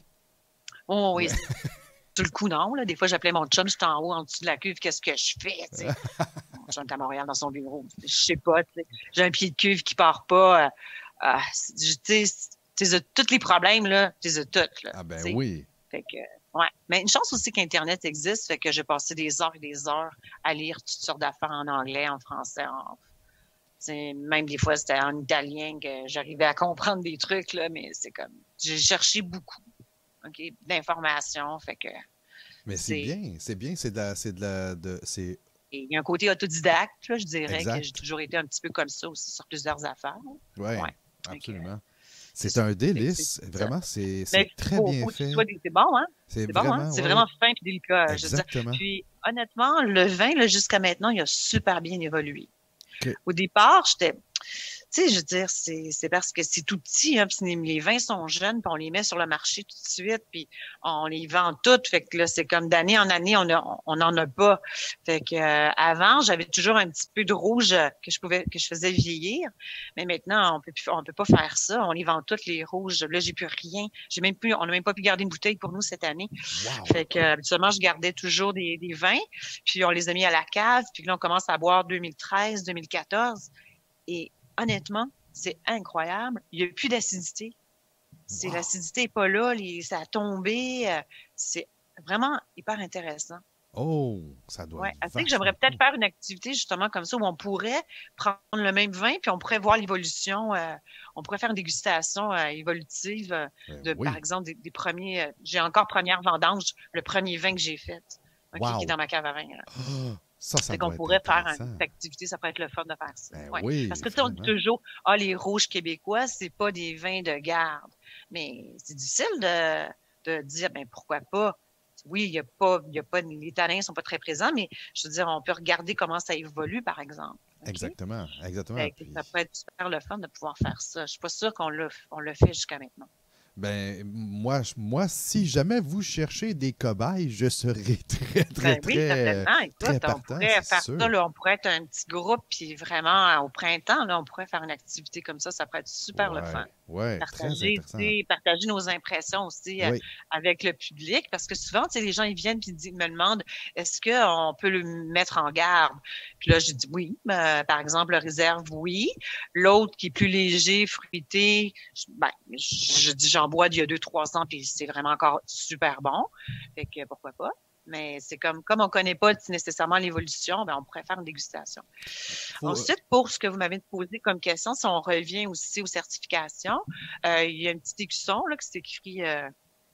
Oh oui, Ouais. c'est- sur le coup, non, là. Des fois, j'appelais mon chum, j'étais en haut, en dessous de la cuve, qu'est-ce que je fais, tu sais? Mon chum est à Montréal dans son bureau. Je sais pas, tu sais. J'ai un pied de cuve qui part pas. Euh, euh, tu sais, tu sais, tous les problèmes, là, tu les as tous, là. Ah ben tu sais. oui. Fait que, ouais. Mais une chance aussi qu'Internet existe, fait que j'ai passé des heures et des heures à lire toutes sortes d'affaires en anglais, en français, en... T'sais, même des fois, c'était en italien que j'arrivais à comprendre des trucs, là, mais c'est comme, j'ai cherché beaucoup, OK, d'informations, fait que, Mais c'est c'est, bien, c'est bien, c'est de la, c'est de la, de, c'est et il y a un côté autodidacte, là, je dirais Exact. que j'ai toujours été un petit peu comme ça aussi sur plusieurs affaires. ouais, Ouais. absolument. c'est C'est un ça. délice, C'est- c'est vraiment, c'est, Mais c'est très faut, bien faut que fait. tu sois des- c'est bon, hein? C'est C'est bon, vraiment, hein? C'est ouais, vraiment fin et délicat, je veux dire. exactement. Puis, honnêtement, le vin, là, jusqu'à maintenant, il a super bien évolué. OK. Au départ, j'étais, tu sais, je veux dire, c'est, c'est parce que c'est tout petit, hein, puis les vins sont jeunes, puis on les met sur le marché tout de suite, puis on les vend toutes, fait que là, c'est comme d'année en année, on a, on n'en a pas. Fait que euh, avant, j'avais toujours un petit peu de rouge euh, que je pouvais, que je faisais vieillir, mais maintenant, on peut plus, on peut pas faire ça, on les vend toutes les rouges. Là, j'ai plus rien, j'ai même plus, on n'a même pas pu garder une bouteille pour nous cette année. Wow! Fait que, euh, habituellement, je gardais toujours des, des vins, puis on les a mis à la cave, puis là, on commence à boire deux mille treize, deux mille quatorze, et honnêtement, c'est incroyable. Il n'y a plus d'acidité. C'est, Wow. L'acidité n'est pas là, les, ça a tombé. euh, c'est vraiment hyper intéressant. Oh, ça doit Ouais. être Tu sais que vachement j'aimerais peut-être cool. faire une activité justement comme ça où on pourrait prendre le même vin puis on pourrait voir l'évolution. euh, on pourrait faire une dégustation euh, évolutive euh, Ben de, oui. par exemple, des, des premiers. euh, j'ai encore première vendange, le premier vin que j'ai fait, ok, Wow. qui est dans ma cave à vin. là. Ah, ça, ça Fait doit qu'on être pourrait faire intéressant. une activité, ça pourrait être le fun de faire ça. Ben Ouais. oui, Parce que tu sais, on dit vraiment. toujours, ah, les rouges québécois, c'est pas des vins de garde. Mais c'est difficile de, de dire, ben pourquoi pas. Oui, il y a pas, il y a pas, les tanins sont pas très présents, mais je veux dire, on peut regarder comment ça évolue, par exemple. OK? Exactement, exactement. Fait que Puis, ça peut être super le fun de pouvoir faire ça. Je suis pas sûre qu'on l'a, on l'a fait jusqu'à maintenant. ben, moi, je- moi, si jamais vous cherchez des cobayes, je serais très, très, Ben oui, très, certainement. Écoute, très on partant, pourrait c'est faire sûr. ça, là, on pourrait être un petit groupe, puis vraiment, au printemps, là, on pourrait faire une activité comme ça, ça pourrait être super le Ouais, fun. ouais, très Partager, tu intéressant. sais, partager nos impressions aussi euh, Oui, avec le public, parce que souvent, tu sais, les gens, ils viennent puis ils me demandent, est-ce qu'on peut le mettre en garde? Puis là, je dis oui. Euh, par exemple, le réserve, oui. L'autre qui est plus léger, fruité, je, ben, je, je dis j'en bois d'il y a deux, trois ans, puis c'est vraiment encore super bon. Fait que pourquoi pas? Mais c'est comme, comme on connaît pas nécessairement l'évolution, ben on pourrait faire une dégustation. faut, Ensuite, pour ce que vous m'avez posé comme question, si on revient aussi aux certifications, euh, il y a un petit écusson là, qui s'écrit euh,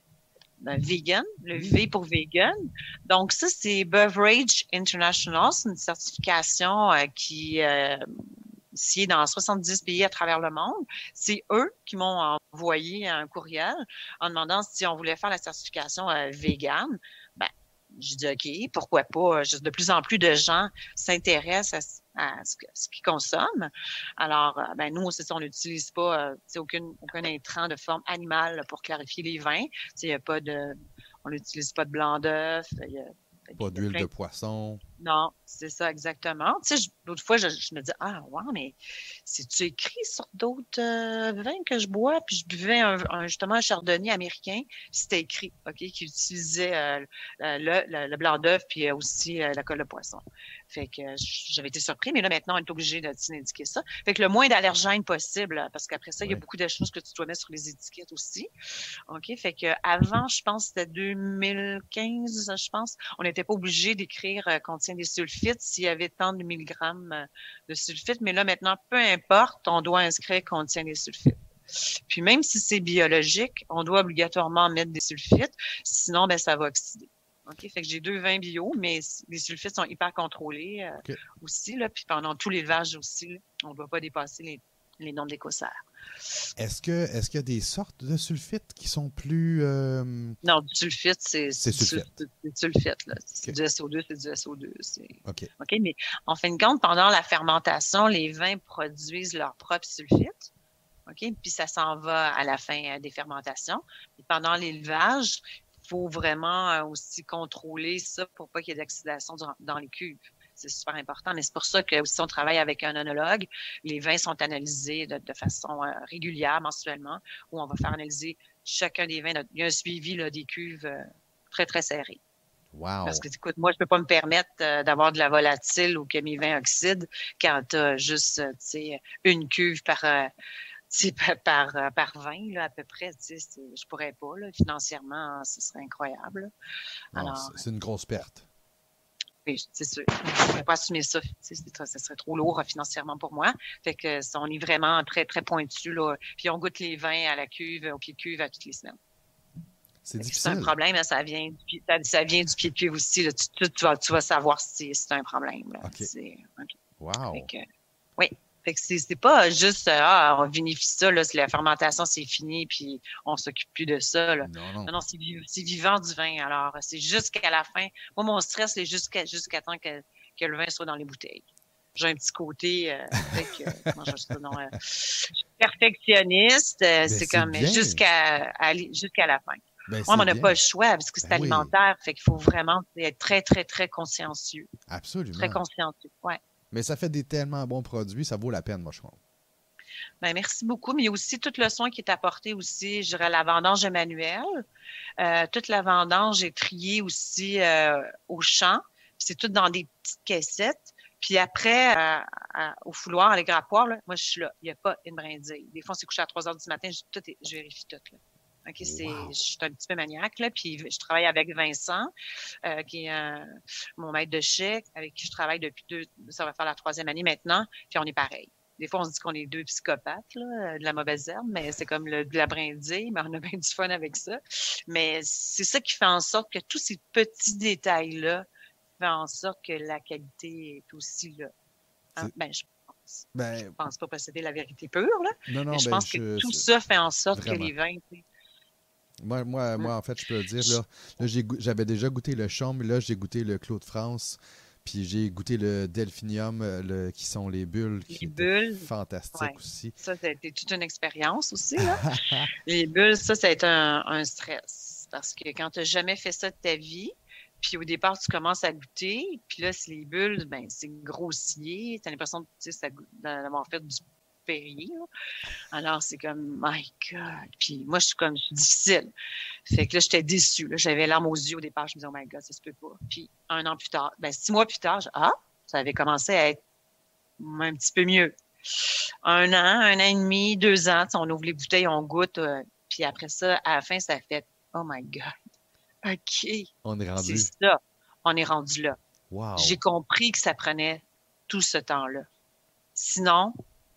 ben, vegan, le V pour vegan. Donc ça, c'est Beverage International, c'est une certification euh, qui euh, s'y est dans soixante-dix pays à travers le monde. C'est eux qui m'ont envoyé un courriel en demandant si on voulait faire la certification euh, vegan. Ben, j'ai dit OK, pourquoi pas? De plus en plus de gens s'intéressent à, à ce, ce qu'ils consomment. Alors, ben nous, c'est ça, on n'utilise pas euh, aucun, aucun intrant de forme animale pour clarifier les vins. Il y a pas de, on n'utilise pas de blanc d'œuf. Il y a, pas d'huile de poisson. Non, c'est ça exactement. Tu sais, je- l'autre fois, je, je me dis, ah, ouais, mais c'est-tu écrit sur d'autres euh, vins que je bois? Puis je buvais un, un- justement un chardonnay américain, puis c'était écrit, OK, qui utilisait euh, le, le, le blanc d'œuf, puis euh, aussi euh, la colle de poisson. Fait que euh, j'avais été surpris, mais là, maintenant, on est obligé de t'indiquer ça. Fait que le moins d'allergènes possible, là, parce qu'après ça, il y a Ouais. beaucoup de choses que tu dois mettre sur les étiquettes aussi. OK? Fait que avant, je pense que c'était deux mille quinze, je pense, on n'était pas obligé d'écrire euh, contient des sulfites s'il y avait tant de milligrammes euh, de sulfites. Mais là, maintenant, peu importe, on doit inscrire contient des sulfites. Puis même si c'est biologique, on doit obligatoirement mettre des sulfites, sinon, ben, ça va oxyder. OK? Fait que j'ai deux vins bio, mais les sulfites sont hyper contrôlés euh, OK. aussi, là. Puis pendant tout l'élevage aussi, là, on ne doit pas dépasser les, les normes d'écossaire. Est-ce que est-ce qu'il y a des sortes de sulfites qui sont plus euh, Non, du sulfite, c'est c'est du sul- sulfite. c'est du sulfite, là. C'est OK. du S O deux, c'est du S O deux. C'est... OK. OK, mais en fin de compte, pendant la fermentation, les vins produisent leur propre sulfite. OK, puis ça s'en va à la fin euh, des fermentations. Et pendant l'élevage, il faut vraiment euh, aussi contrôler ça pour pas qu'il y ait d'oxydation dans, dans les cuves. C'est super important, mais c'est pour ça que aussi on travaille avec un œnologue. Les vins sont analysés de, de façon euh, régulière, mensuellement, où on va faire analyser chacun des vins. Il y a un suivi là, des cuves euh, très, très serré. Parce Wow. que, écoute, moi, je peux pas me permettre euh, d'avoir de la volatile ou que mes vins oxydent quand tu as juste, euh, tu sais, une cuve par, euh, tu sais, par, par, euh, par vingt, là, à peu près. Tu sais, c'est- je pourrais pas, là, financièrement, hein, ce serait incroyable. Là. Non, Alors, c'est c'est une grosse perte. oui, c'est sûr. Je pourrais pas assumer ça. Tu sais, c'est trop- ça serait trop lourd euh, financièrement pour moi. Fait que ça, on est vraiment très, très pointu, là. Puis on goûte les vins à la cuve, au pied de cuve à toutes les semaines. C'est Fait que si c'est un difficile. problème, là, ça vient du pied, ça, ça vient du pied de cuve aussi. Là. Tu, tu, tu vas, tu vas savoir si c'est un problème. Là. OK. C'est, OK. Fait Wow. que, oui. Fait que c'est, c'est pas juste euh, ah, on vinifie ça, là, si la fermentation c'est fini, puis on s'occupe plus de ça. Là. Non, non. Non, non, c'est, vi- c'est vivant du vin. Alors, c'est jusqu'à la fin. Moi, mon stress, c'est jusqu'à jusqu'à temps que, que le vin soit dans les bouteilles. J'ai un petit côté, euh, fait que, comment je dis ça, non, euh, je suis perfectionniste. euh, Ben, c'est c'est comme bien. jusqu'à aller- jusqu'à la fin. Ben, Ouais, mais c'est on n'a pas bien. le choix parce que c'est Ben oui, alimentaire. Fait qu'il faut vraiment être très, très, très consciencieux. Très absolument. consciencieux. Ouais. Mais ça fait des tellement bons produits, ça vaut la peine, moi, je trouve. Ben, merci beaucoup. Mais il y a aussi tout le soin qui est apporté aussi, je dirais, à la vendange manuelle. Euh, toute la vendange est triée aussi euh, au champ. C'est tout dans des petites caissettes. Puis après, euh, à- au fouloir, à l'égrappoir, là, moi, je suis là. Il n'y a pas une brindille. Des fois, on s'est couché à trois heures du matin. Je, tout est- je vérifie tout. Là. OK, c'est, je Wow. suis un petit peu maniaque, là. Puis je travaille avec Vincent, euh, qui est euh, mon maître de chai, avec qui je travaille depuis deux, ça va faire la troisième année maintenant. Puis on est pareil. Des fois, on se dit qu'on est deux psychopathes, là, de la mauvaise herbe, mais c'est comme le, de la brindille, mais on a bien du fun avec ça. Mais c'est ça qui fait en sorte que tous ces petits détails-là font en sorte que la qualité est aussi là. Hein? C'est- Ben, je pense. Je Ben, pense pas posséder la vérité pure, là, non, mais non, je ben, pense que je. tout c'est- ça fait en sorte que Vraiment. les vins, tu sais, Moi, moi, hein, moi, en fait, je peux le dire, je- là, là j'ai goût- j'avais déjà goûté le Chaume, mais là, j'ai goûté le Clos de France, puis j'ai goûté le Delphinium, euh, le- qui sont les bulles, qui les étaient bulles, fantastiques ouais. aussi. Ça, ça a été toute une expérience aussi, là. Les bulles, ça, ça a été un, un stress. Parce que quand tu n'as jamais fait ça de ta vie, puis au départ, tu commences à goûter, puis là, c'est les bulles, ben, c'est grossier. Tu as l'impression de, tu sais, ça goûte- d'avoir fait du Perrier. Là. Alors, c'est comme, my God. Puis moi, je suis comme, je suis difficile. Fait que là, j'étais déçue. Là. J'avais larmes aux yeux au départ. Je me disais, oh my God, ça se peut pas. Puis un an plus tard, ben, six mois plus tard, je, ah, ça avait commencé à être un petit peu mieux. Un an, un an et demi, deux ans, on ouvre les bouteilles, on goûte. Euh, puis après ça, à la fin, ça fait, oh my God, OK, On est c'est rendu. ça. On est rendu là. J'ai Wow. compris que ça prenait tout ce temps-là. Sinon,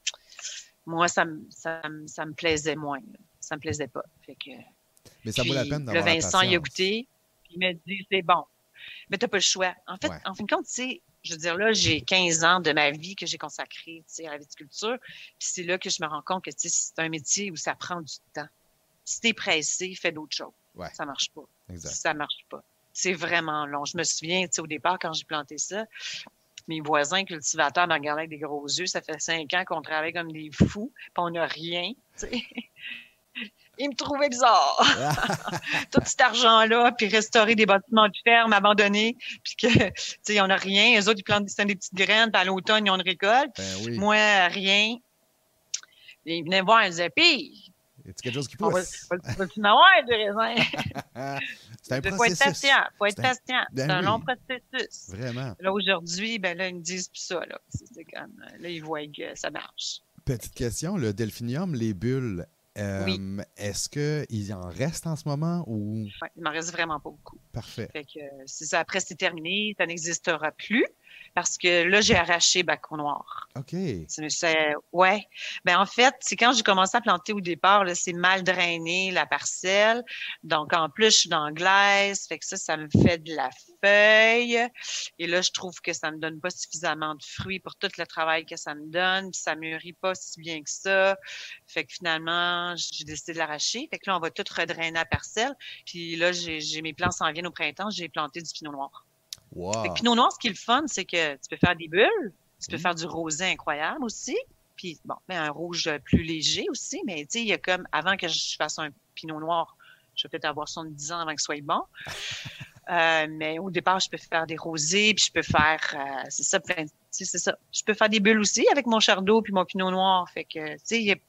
moi, ça me, ça, me- ça me plaisait moins. Là. Ça me plaisait pas. Fait que, Mais ça vaut la puis, peine le d'avoir la Vincent, il a patience. goûté, puis il m'a dit, c'est bon. Mais t'as pas le choix. En fait, Ouais. en fin de compte, tu sais, je veux dire, là, j'ai quinze ans de ma vie que j'ai consacré, tu sais, à la viticulture. Puis c'est là que je me rends compte que, tu sais, c'est un métier où ça prend du temps. Si t'es pressé, fais d'autres choses. Ouais, Ça marche pas. exact. Ça marche pas. C'est vraiment long. Je me souviens, tu sais, au départ, quand j'ai planté ça, mes voisins cultivateurs me regardaient avec des gros yeux. Ça fait cinq ans qu'on travaille comme des fous, puis on n'a rien, tu sais. Il me trouvait bizarre. Tout cet argent-là, puis restaurer des bâtiments de ferme abandonnés, puis que, tu sais, on n'a rien. Eux autres, ils plantent des, des petites graines, puis à l'automne, ils ont une récolte. Ben oui. Moi, rien. Ils venaient me voir, ils disaient, pis, y a-t-il quelque chose qui on va, pousse? va, vas-tu en avoir des raisins? C'est un Il faut processus. être patient. Il faut être C'est un- patient. Ben C'est un oui. long processus. Vraiment. Là, aujourd'hui, ben là, ils me disent plus ça, là. C'est c'est comme, là, ils voient que ça marche. Petite question, le delphinium, les bulles, euh, Oui. est-ce qu'il en reste en ce moment ou... Ouais, il m'en reste vraiment pas beaucoup. Parfait. Fait que euh, c'est ça, après, c'est terminé. Ça n'existera plus parce que là, j'ai arraché Bacon Noir. OK. C'est, c'est- ouais. Ben, en fait, c'est quand j'ai commencé à planter au départ, là, c'est mal drainé, la parcelle. Donc, en plus, je suis dans la glaise. Fait que ça, ça me fait de la feuille. Et là, je trouve que ça me donne pas suffisamment de fruits pour tout le travail que ça me donne. Puis ça mûrit pas si bien que ça. Fait que finalement, j'ai décidé de l'arracher. Fait que là, on va tout redrainer la parcelle. Puis là, j'ai, j'ai mes plants s'en viennent au printemps. J'ai planté du pinot noir. Wow. Fait que pinot noir, ce qui est le fun, c'est que tu peux faire des bulles. Tu peux Mm. faire du rosé incroyable aussi. Puis, bon, ben, un rouge plus léger aussi. Mais, tu sais, il y a comme, avant que je fasse un pinot noir, je vais peut-être avoir soixante-dix ans avant que ce soit bon. euh, mais au départ, je peux faire des rosés, puis je peux faire, euh, c'est ça, plein, tu sais, c'est ça. Je peux faire des bulles aussi avec mon chardot puis mon pinot noir. Fait que, tu sais, il y a,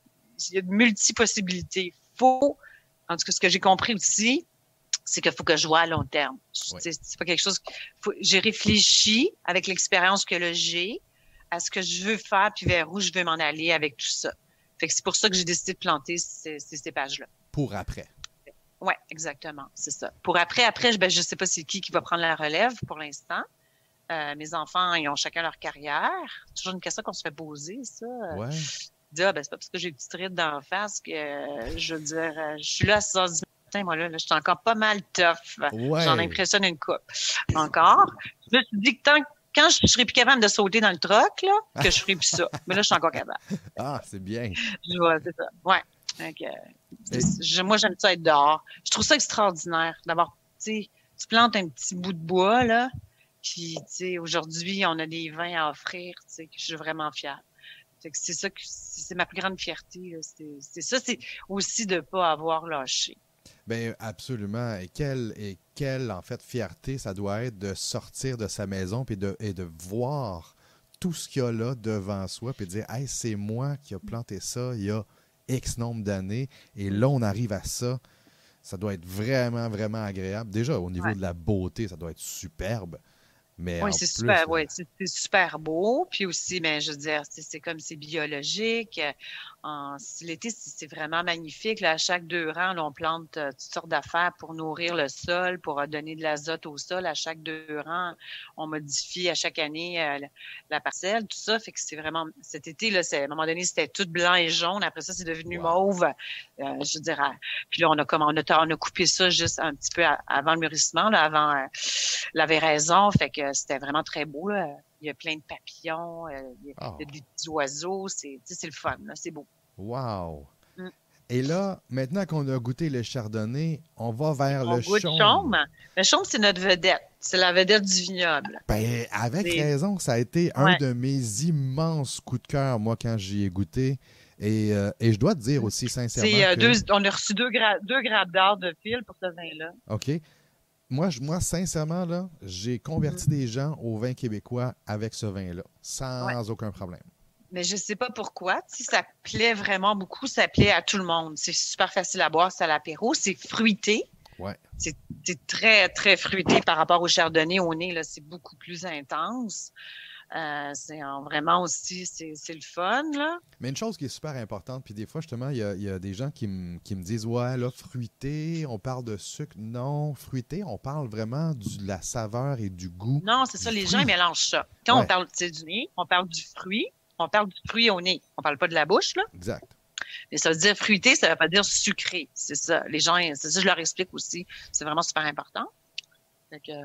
il y a de multi-possibilités. Faut, en tout cas, ce que j'ai compris aussi, c'est qu'il faut que je vois à long terme. Oui. C'est, c'est pas quelque chose. Faut, j'ai réfléchi avec l'expérience que là, j'ai à ce que je veux faire puis vers où je veux m'en aller avec tout ça. Fait que c'est pour ça que j'ai décidé de planter ces, ces cépages-là. Pour après. Ouais, exactement, c'est ça. Pour après, après, ben, je sais pas c'est qui qui va prendre la relève pour l'instant. Euh, mes enfants, ils ont chacun leur carrière. C'est toujours une question qu'on se fait poser, ça. Ouais. Dis, ah, ben, c'est pas parce que j'ai une petite ride d'en face que, euh, je veux dire, euh, je suis là à six heures du matin, moi, là, là je suis encore pas mal tough. Ouais. J'en impressionne une coupe. Encore. Je me suis dit que tant, quand je serai plus capable de sauter dans le troc, là, que je ferai plus ça. Mais là, je suis encore capable. Ah, c'est bien. Je vois, c'est ça. Ouais. Donc, euh, c'est- je- moi, j'aime ça être dehors. Je trouve ça extraordinaire d'avoir, tu sais, tu plantes un petit bout de bois, là, puis, tu sais, aujourd'hui, on a des vins à offrir, tu sais, que je suis vraiment fière. Fait que c'est ça que c'est ma plus grande fierté, là. C'est, c'est ça, c'est aussi de pas avoir lâché. Bien, absolument. Et quelle, et quelle, en fait, fierté ça doit être de sortir de sa maison puis de, et de voir tout ce qu'il y a là devant soi puis de dire « Hey, c'est moi qui a planté ça il y a X nombre d'années et là, on arrive à ça. » Ça doit être vraiment, vraiment agréable. Déjà, au niveau Ouais. de la beauté, ça doit être superbe. Mais Oui, en c'est plus, super, euh, ouais, c'est, c'est super beau. Puis aussi, ben, je veux dire, c'est, c'est comme c'est biologique. Euh, En, si l'été, c'est, c'est vraiment magnifique. Là, à chaque deux rangs, là, on plante euh, toutes sortes d'affaires pour nourrir le sol, pour euh, donner de l'azote au sol. À chaque deux rangs, on modifie à chaque année euh, la, la parcelle, tout ça. Fait que c'est vraiment cet été, là, c'est, à un moment donné, c'était tout blanc et jaune. Après ça, c'est devenu Wow. mauve. Euh, je dirais. Puis là, on a comme on a, on a coupé ça juste un petit peu à- avant le mûrissement, là, avant euh, la véraison. Fait que c'était vraiment très beau, là. Il y a plein de papillons, euh, il y a, Oh. il y a des petits oiseaux. C'est, tu sais, c'est le fun, là. C'est beau. Wow! Mm. Et là, maintenant qu'on a goûté le chardonnay, on va vers On le goûte chaume. chaume. Le chaume, c'est notre vedette. C'est la vedette du vignoble. Ben, avec C'est- raison, ça a été un Ouais. de mes immenses coups de cœur, moi, quand j'y ai goûté. Et, euh, et je dois te dire aussi sincèrement C'est, euh, que... deux, on a reçu deux, gra- deux grades d'or de fil pour ce vin-là. OK. Moi, je- moi, sincèrement, là, j'ai converti Mm. des gens au vin québécois avec ce vin-là, sans Ouais. aucun problème. Mais je sais pas pourquoi. Si ça plaît vraiment beaucoup, ça plaît à tout le monde. C'est super facile à boire, c'est à l'apéro. C'est fruité. Ouais. C'est, c'est très, très fruité par rapport au chardonnay au nez. Là, c'est beaucoup plus intense. Euh, c'est en- vraiment aussi, c'est, c'est le fun, là. Mais une chose qui est super importante, puis des fois, justement, il y a, il y a des gens qui, me- qui me disent « Ouais, là, fruité, on parle de sucre. » Non, fruité, on parle vraiment du- de la saveur et du goût. Non, c'est ça, Du les fruit. gens ils mélangent ça. Quand Ouais. on parle tu sais, du nez, on parle du fruit, on parle du fruit au nez. On parle pas de la bouche, là. Exact. Mais ça veut dire fruité, ça veut pas dire sucré. C'est ça. Les gens, c'est ça, je leur explique aussi. C'est vraiment super important. Fait que,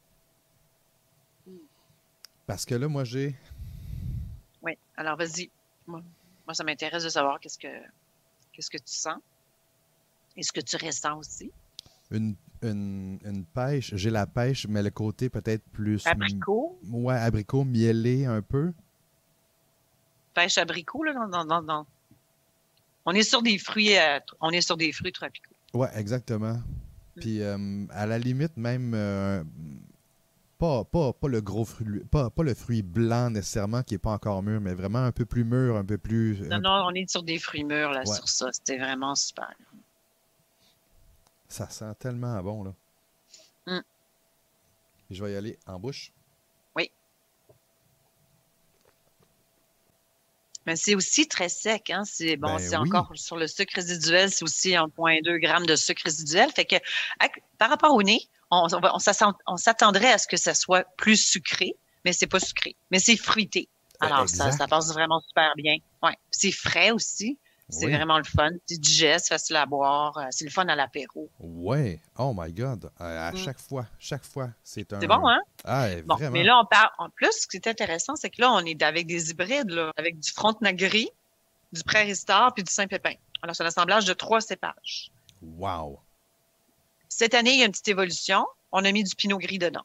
Parce que là, moi, j'ai... oui. Alors, vas-y. Moi, moi, ça m'intéresse de savoir qu'est-ce que, qu'est-ce que tu sens. Et ce que tu ressens aussi. Une, une, une pêche, j'ai la pêche, mais le côté peut-être plus... Abricot. m- Ouais, abricot mielé un peu. Pêche abricot, là, dans, dans, dans, dans- On est sur des fruits, euh, on est sur des fruits tropicaux. Oui, exactement. Puis, euh, à la limite, même, euh, pas, pas, pas le gros fruit, pas, pas le fruit blanc nécessairement qui n'est pas encore mûr, mais vraiment un peu plus mûr, un peu plus. Non, Un... non, on est sur des fruits mûrs, là, Ouais. sur ça. C'était vraiment super. Ça sent tellement bon, là. Mm. Je vais y aller en bouche. Oui. Mais c'est aussi très sec, hein. C'est bon, Ben c'est oui. encore sur le sucre résiduel, c'est aussi un virgule deux grammes de sucre résiduel. Fait que avec- par rapport au nez, on, on, va- on s'attend- on s'attendrait à ce que ça soit plus sucré, mais c'est pas sucré. Mais c'est fruité. Alors, ça, Exact. ça passe vraiment super bien. Ouais. C'est frais aussi. C'est Oui. vraiment le fun. C'est digeste, facile à boire. euh, C'est le fun à l'apéro. Ouais. Oh my God. À, à Mm. chaque fois, chaque fois, c'est un. C'est bon, hein? Ah, Bon, vraiment. mais là, on parle. En plus, ce qui est intéressant, c'est que là, on est avec des hybrides, là, avec du Frontenac gris, du Prairie Star puis du Saint-Pépin. Alors, c'est un assemblage de trois cépages. Wow. Cette année, il y a une petite évolution. On a mis du Pinot gris dedans.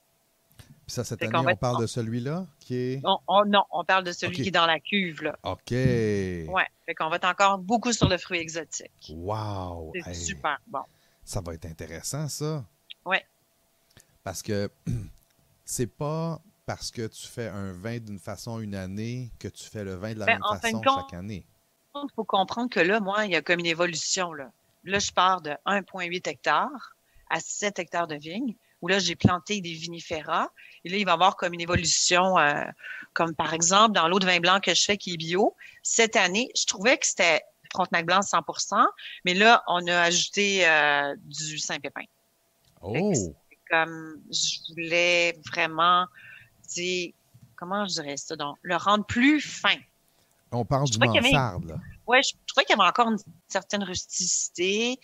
Puis ça, cette Fait année, qu'on va on être- parle de celui-là qui est. On, on- non, on parle de celui OK. qui est dans la cuve, là. OK. Ouais. Fait qu'on va être encore beaucoup sur le fruit exotique. Wow. C'est Hey, super bon. ça va être intéressant, ça. Ouais. Parce que c'est pas parce que tu fais un vin d'une façon une année que tu fais le vin de la Ben, même en fin de façon compte, chaque année. il faut comprendre que là, moi, il y a comme une évolution, là. Là, je pars de un virgule huit hectares à sept hectares de vignes, où là, j'ai planté des vinifera. Et là, il va y avoir comme une évolution, euh, comme par exemple, dans l'eau de vin blanc que je fais, qui est bio. Cette année, je trouvais que c'était Frontenac blanc cent pour cent, mais là, on a ajouté euh, du Saint-Pépin. Fait que Oh! c'est comme, je voulais vraiment, tu sais, comment je dirais ça, donc, le rendre plus fin. On parle Je du trouvais qu'il y avait- mansarde, là. Ouais, je trouvais qu'il y avait encore une certaine rusticité.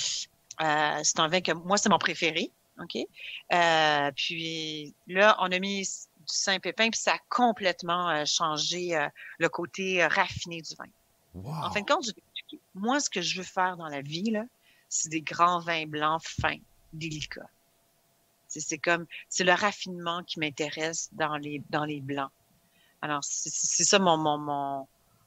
Euh, c'est un vin que moi, c'est mon préféré. OK? Euh, puis là, on a mis du Saint-Pépin, puis ça a complètement euh, changé euh, le côté euh, raffiné du vin. Wow! En fin de compte, je vais expliquer. Moi, ce que je veux faire dans la vie, là, c'est des grands vins blancs fins, délicats. C'est, c'est comme, c'est le raffinement qui m'intéresse dans les, dans les blancs. Alors, c'est, c'est ça mon, mon, mon,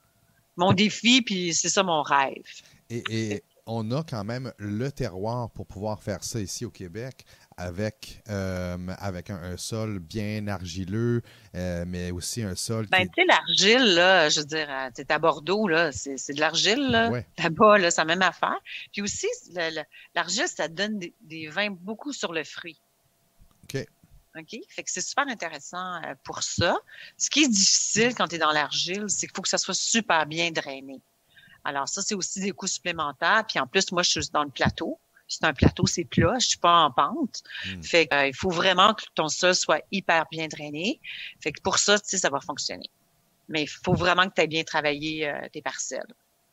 mon défi, puis c'est ça mon rêve. Et, et on a quand même le terroir pour pouvoir faire ça ici au Québec avec, euh, avec un, un sol bien argileux, euh, mais aussi un sol qui Ben, est... tu sais, l'argile, là, je veux dire, euh, t'es à Bordeaux, là, c'est, c'est de l'argile, là. Ouais. Là-bas, là, c'est la même affaire. Puis aussi, le- le- l'argile, ça donne des, des vins beaucoup sur le fruit. OK. OK? Fait que c'est super intéressant euh, pour ça. Ce qui est difficile quand tu es dans l'argile, c'est qu'il faut que ça soit super bien drainé. Alors, ça, c'est aussi des coûts supplémentaires. Puis en plus, moi, je suis dans le plateau. C'est un plateau, c'est plat, je suis pas en pente. Mm. Fait que, euh, il faut vraiment que ton sol soit hyper bien drainé. Fait que pour ça, tu sais, ça va fonctionner. Mais il faut vraiment que tu aies bien travaillé euh, tes parcelles.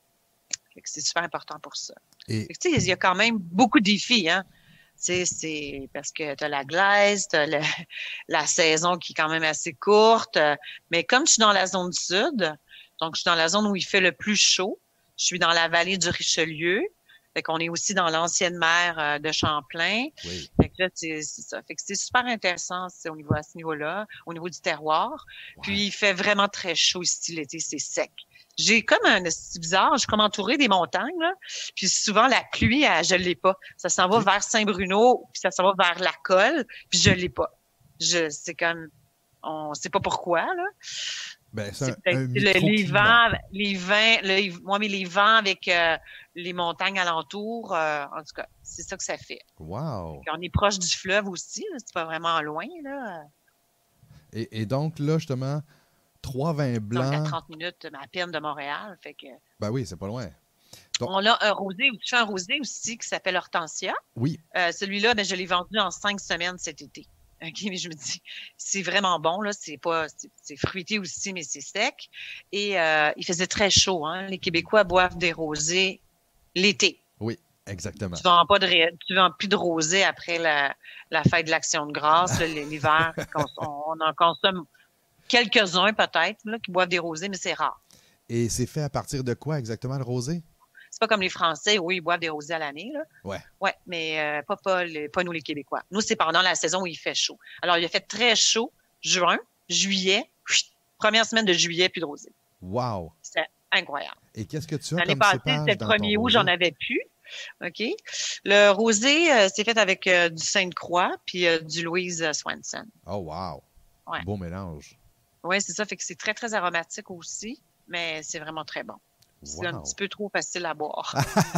Fait que c'est super important pour ça. Et Fait que, tu sais, il y a quand même beaucoup de défis, hein. Tu sais, c'est parce que tu as la glaise, tu as le, la saison qui est quand même assez courte. euh, Mais comme je suis dans la zone sud, donc je suis dans la zone où il fait le plus chaud, je suis dans la vallée du Richelieu. Fait qu'on est aussi dans l'ancienne mer euh, de Champlain. oui. Fait que là, c'est c'est ça. Fait que c'est super intéressant c'est au niveau à ce niveau-là, au niveau du terroir. Puis Ouais. il fait vraiment très chaud ici l'été, c'est sec. J'ai comme un c'est bizarre, je suis comme entourée des montagnes là. Puis souvent la pluie, elle, je l'ai pas. Ça s'en va Ok. vers Saint-Bruno, puis ça s'en va vers la Colle, puis je l'ai pas. Je c'est comme on sait pas pourquoi là. Ben, c'est C'est un, peut-être un le- les microclimat. vents, les vents, le, moi mais les vents avec euh, les montagnes alentours, euh, en tout cas, c'est ça que ça fait. Wow! Puis on est proche du fleuve aussi, là, c'est pas vraiment loin là. Et, et donc, là, justement, trois vins Donc à blancs. trente minutes à peine de Montréal, fait que Ben oui, c'est pas loin. Donc- on a un rosé, je fais un rosé aussi qui s'appelle Hortensia. Oui. Euh, celui-là, ben, je l'ai vendu en cinq semaines cet été. OK, mais je me dis, c'est vraiment bon, là. C'est pas, c'est, c'est fruité aussi, mais c'est sec. Et euh, il faisait très chaud, hein. Les Québécois boivent des rosés l'été. Oui, exactement. Tu vends pas de, ré- tu vends plus de rosé après la, la fête de l'Action de grâce, là, l'hiver. on, on en consomme quelques-uns peut-être, là, qui boivent des rosés, mais c'est rare. Et c'est fait à partir de quoi exactement le rosé? C'est pas comme les Français, oui, ils boivent des rosés à l'année, là. Ouais. Ouais, mais euh, pas, pas, les- pas nous, les Québécois. Nous, c'est pendant la saison où il fait chaud. Alors, il a fait très chaud, juin, juillet, chut, première semaine de juillet, plus de rosé. Wow! C'était incroyable. Et qu'est-ce que tu as L'année comme passée, cépage c'était le dans ton premier août, rosé? j'en avais plus. OK? Le rosé, euh, c'est fait avec euh, du Sainte-Croix puis euh, du Louise Swanson. Oh, wow! Ouais. Beau mélange. Oui, c'est ça. Fait que c'est très, très aromatique aussi, mais c'est vraiment très bon. C'est un petit Wow! peu trop facile à boire.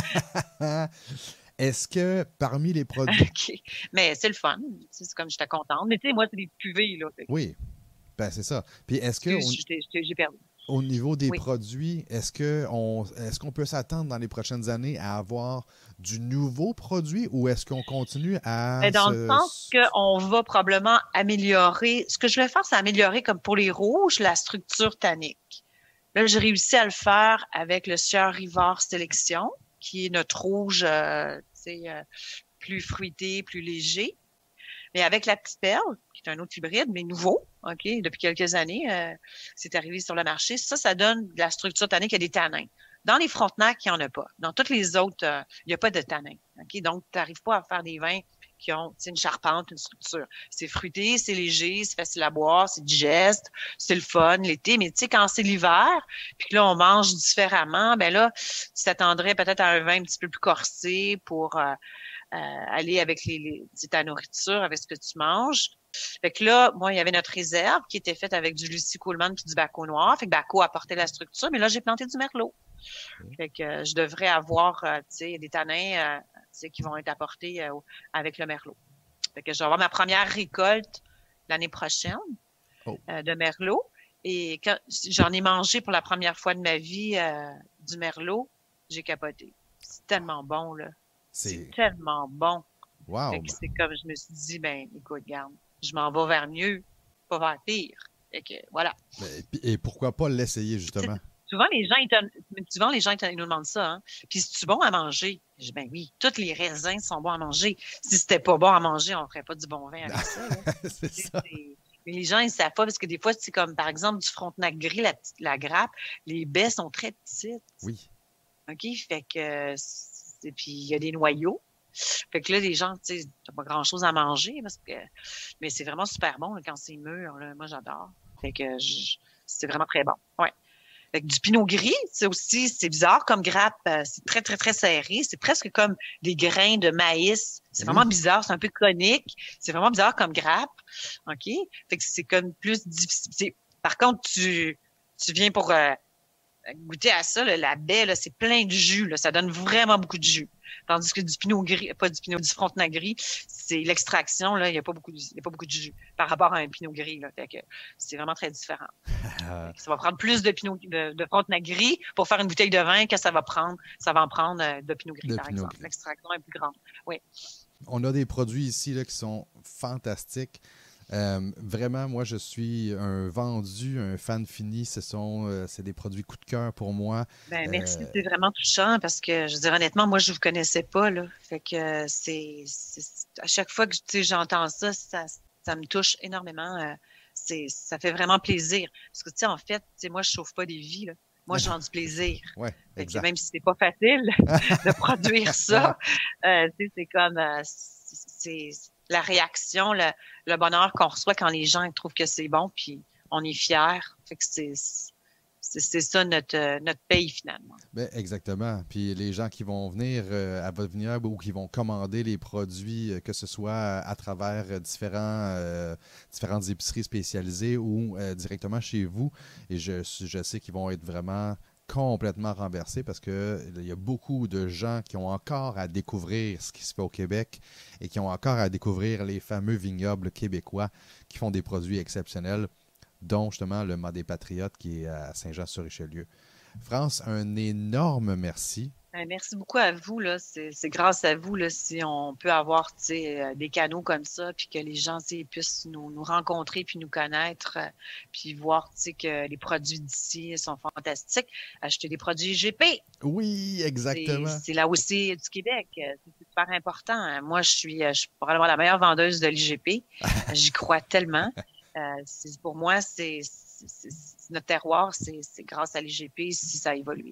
Est-ce que parmi les produits... OK. Mais c'est le fun. Tu sais, c'est comme j'étais contente. Mais tu sais, moi, c'est des cuvées, là. Fait que, Oui, ben c'est ça. Puis est-ce que excuse, au, je t'ai- je t'ai- j'ai perdu. au niveau des Oui. produits, est-ce que on est-ce qu'on peut s'attendre dans les prochaines années à avoir du nouveau produit ou est-ce qu'on continue à Mais dans le se... sens qu'on va probablement améliorer. Ce que je vais faire, c'est améliorer, comme pour les rouges, la structure tannique. Là, j'ai réussi à le faire avec le Sieur Rivard Sélection, qui est notre rouge, euh, tu sais, euh, plus fruité, plus léger. Mais avec la petite perle, qui est un autre hybride, mais nouveau, OK, depuis quelques années, euh, c'est arrivé sur le marché. Ça, ça donne de la structure tannique, il y a des tanins. Dans les Frontenac, il n'y en a pas. Dans toutes les autres, euh, il n'y a pas de tanins. OK? Donc, tu n'arrives pas à faire des vins qui ont une charpente, une structure. C'est fruité, c'est léger, c'est facile à boire, c'est digeste, c'est le fun l'été. Mais tu sais, quand c'est l'hiver, puis que là, on mange différemment, ben là, tu t'attendrais peut-être à un vin un petit peu plus corsé pour euh, euh, aller avec les, les, ta nourriture, avec ce que tu manges. Fait que là, moi, il y avait notre réserve qui était faite avec du Lucie Coleman puis du Baco noir. Fait que Baco apportait la structure, mais là, j'ai planté du merlot. Fait que euh, je devrais avoir, euh, tu sais, des tanins, euh, tu sais, qui vont être apportés euh, avec le merlot. Fait que je vais avoir ma première récolte l'année prochaine Oh, euh, de merlot. Et quand j'en ai mangé pour la première fois de ma vie euh, du merlot, j'ai capoté. C'est tellement bon, là. C'est c'est... tellement bon. Fait Wow! que c'est comme, je me suis dit, ben, écoute, garde, je m'en vais vers mieux, pas vers pire. Fait que, voilà. Ben, et puis- et pourquoi pas l'essayer, Tu sais, justement? souvent, les gens, ils te- souvent, les gens, ils te- ils nous demandent ça, hein. Puis, c'est-tu bon à manger? Je dis, ben oui, tous les raisins sont bons à manger. Si c'était pas bon à manger, on ferait pas du bon vin avec ça, là. C'est Tu sais, ça. c'est- Mais les gens, ils savent pas, parce que des fois, c'est comme, par exemple, du Frontenac gris, la, petite- la grappe, les baies sont très petites. Oui. OK? Fait que, c'est- puis il y a des noyaux. Fait que là, les gens, tu sais, t'as pas grand-chose à manger, parce que, mais c'est vraiment super bon, là, quand c'est mûr, là. Moi, j'adore. Fait que, je- c'est vraiment très bon. Ouais. Fait que du pinot gris, c'est aussi, c'est bizarre comme grappe, euh, c'est très, très, très serré. C'est presque comme des grains de maïs. C'est vraiment Oui. bizarre, c'est un peu conique. C'est vraiment bizarre comme grappe. OK? Fait que c'est comme plus difficile. C'est- Par contre, tu, tu viens pour euh, goûter à ça, là, la baie, là, c'est plein de jus, là, ça donne vraiment beaucoup de jus. Tandis que du pinot gris, pas du pinot, du Frontenac gris, c'est l'extraction, là, il n'y a pas beaucoup de, il y a pas beaucoup de jus par rapport à un pinot gris, là. Fait que c'est vraiment très différent. Fait que ça va prendre plus de pinot, de, de Frontenac gris pour faire une bouteille de vin que ça va prendre, ça va en prendre euh, de pinot gris, De par pinot exemple. gris. L'extraction est plus grande. Oui. On a des produits ici là, qui sont fantastiques. Euh, vraiment, moi, je suis un vendu, un fan fini. Ce sont, euh, c'est des produits coup de cœur pour moi. Ben, merci, Euh, c'est vraiment touchant parce que, je veux dire, honnêtement, moi, je vous connaissais pas, là. Fait que euh, c'est, c'est- à chaque fois que, tu sais, j'entends ça, ça, ça me touche énormément. euh, c'est, ça fait vraiment plaisir. Parce que, tu sais, en fait, tu sais, moi, je sauve pas des vies, là. Moi, je vends du plaisir. ouais, Fait que exact. même si c'est pas facile de produire ça, euh, tu sais, c'est comme, euh, c'est c'est la réaction, le, le bonheur qu'on reçoit quand les gens trouvent que c'est bon, puis on est fiers. Fait que c'est, c'est, c'est ça notre, euh, notre paye finalement. Ben, exactement. Puis les gens qui vont venir euh, à votre vignoble ou qui vont commander les produits, euh, que ce soit à travers euh, différents, euh, différentes épiceries spécialisées ou euh, directement chez vous, et je, je sais qu'ils vont être vraiment complètement renversés parce qu'il y a beaucoup de gens qui ont encore à découvrir ce qui se fait au Québec et qui ont encore à découvrir les fameux vignobles québécois qui font des produits exceptionnels, dont justement le Mât des Patriotes qui est à Saint-Jean-sur-Richelieu. France, un énorme merci. Merci beaucoup à vous, là. C'est, c'est grâce à vous, là, si on peut avoir, tu sais, euh, des canaux comme ça, puis que les gens, tu sais, puissent nous, nous rencontrer puis nous connaître, euh, puis voir, tu sais, que les produits d'ici sont fantastiques. Acheter des produits G P. Oui, C'est, exactement. c'est là aussi du Québec. Euh, C'est super important. Moi, je suis, euh, je suis probablement la meilleure vendeuse de l'I G P. J'y crois tellement. Euh, c'est, pour moi, c'est, c'est, c'est- c'est notre terroir, c'est, c'est grâce à l'I G P si ça a évolué.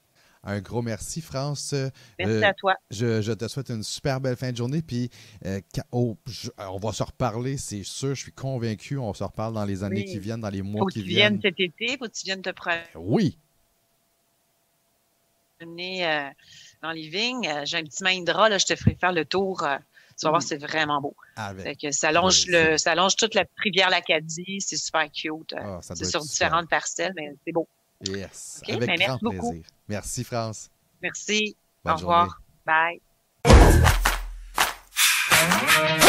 Un gros merci, France. Merci Euh, à toi. je, je te souhaite une super belle fin de journée. Puis, euh, quand- oh, je- on va se reparler, c'est sûr. Je suis convaincu. On se reparle dans les années qui Oui. viennent, dans les mois Faut que qui tu viennes viennent. cet été, faut que tu viennes te prendre. Oui, promener euh, dans les vignes. Euh, j'ai un petit Mahindra, là, je te ferai faire le tour. Euh, tu vas voir, c'est vraiment beau. Avec Fait que ça longe, plaisir. le, ça longe toute la rivière l'Acadie. C'est super cute. Ah, ça c'est doit sur être différentes super. parcelles, mais c'est beau. Yes, OK? avec Mais grand merci beaucoup. plaisir. Merci, France. Merci. Bonne Au revoir. journée. Bye.